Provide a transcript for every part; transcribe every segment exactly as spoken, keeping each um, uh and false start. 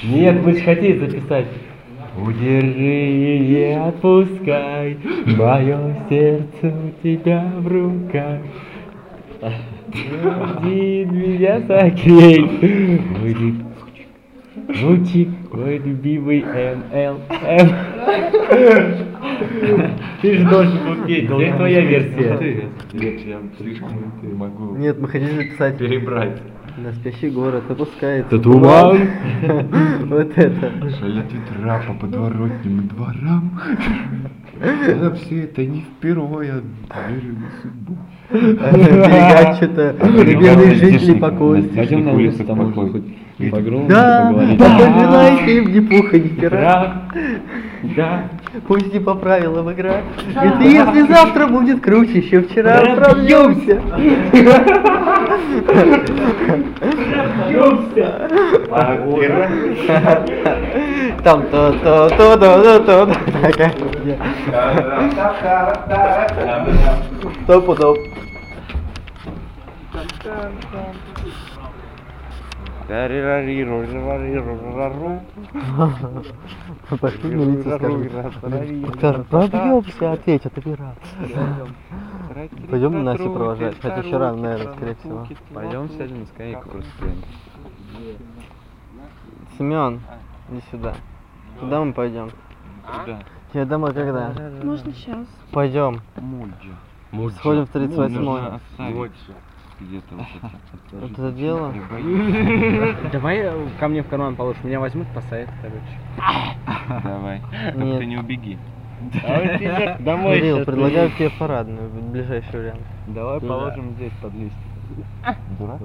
Нет, мы же хотели записать. Удержи и не отпускай, мое сердце у тебя в руках. Один меня согрей. Мой лучик, мой любимый эм эл эм. Ты же должен был петь, где твоя версия? Нет, я слишком не могу. Нет, мы хотели записать Перебрать. на спящий город, опускается. Это туман. Вот это. Шалят ветра по подворотним дворам. А все это не впервые, я верю в судьбу. Берега что-то, любимые жители покоя. Пойдем на улицу, там можно хоть по-громкому Да, поговорить. напоминайте им ни пуха, ни пера. Да, да. Пусть не по правилам игра. Ведь если завтра будет круче, чем вчера, пробьемся. Там то то то то то то такая. Стоп-стоп. Пошли в милицию, скажем. Скажем, пробьемся, ответят, опера. Пойдем Настю провожать, хотя еще рано, наверное, скорее всего. Пойдем сядем на скамейку просто стоим. Семен, иди сюда. Куда мы пойдем? Куда? Я домой когда? Можно сейчас. Пойдем. Мульджа. Сходим в тридцать восьмой. Где-то вот это. Вот это дело. Давай ко мне в карман положишь, меня возьмут, посадят, короче. Давай. Нет. Только ты не убеги. Домой. Кирилл, сейчас предлагаю тебе в парадную, в ближайший вариант. Давай положим здесь под лист. Дурак?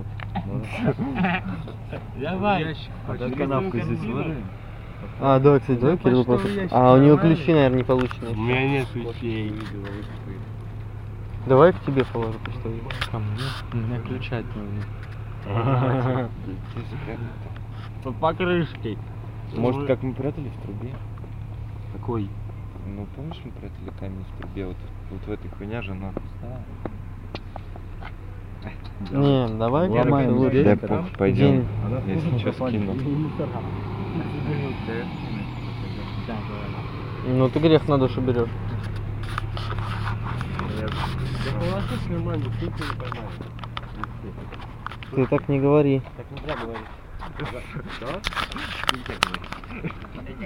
Давай. А как канавку здесь сложим? А, да, кстати, давай Кирилл просто... А, у него ключи, наверное, не получены. У меня нет ключей. Давай к тебе положу почтовый. Ко мне? У меня ключа не Под покрышкой. Может, как мы прятали в трубе? Какой? Ну, помнишь, мы прятали камень в трубе? Вот, вот в этой хуйня же нахуй. Не, давай Ладно, как-то лучше. Да похуй, пойдем. День. Если что, скину. Ну ты грех на душу берешь. Да положись нормально, ты не поймаешь. Ты так не говори. Так нельзя говорить. Да? Нельзя говорить.